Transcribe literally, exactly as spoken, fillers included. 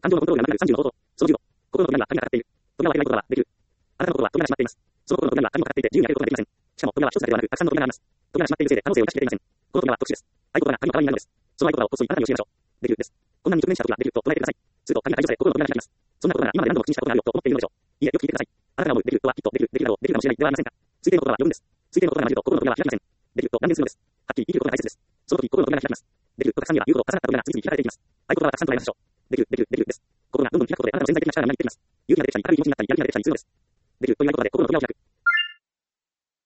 感情のコントロールがなくなるさんじゅうの法則。そのじゅうご、心の扉には鍵がかかっている。扉を開けないことはできる。あなたの心は扉が閉まっています。その心の扉には鍵もかかっていて、自由に開けることができません。しかも、扉は一つだけではなく、たくさんの扉があります。扉が閉まっているせいで可能性を生かしきれません。この扉は特殊です。合言葉が鍵の代わりになるのです。その合言葉をこっそりあなたに教えましょう。できるです。困難に直面した時はできると唱えてください。すると鍵が解除され、心の扉が開きます。そんなことなら今まで何度も口にしたことがあるよと思っているのでしょう。いいえ、よく聞いてください。あなたが思うできるとはきっとできる、できるだろう、できるかもしれないではありませんか。推定の言葉はよるんです。推定の言葉が混じると心の扉は開きません。できると断言するのです。はっきり生きることが大切です。その時心の扉が開きます。できるとたくさんには言うことを重なった扉が次々開かれていきます。合言葉はたくさん唱えましょう。できる、できる、できるです。心がどんどん開くことであなたの潜在的な力がみなぎっていきます。勇気が出てきたり、明るい気持ちになったり、やる気が出てきたりするのです。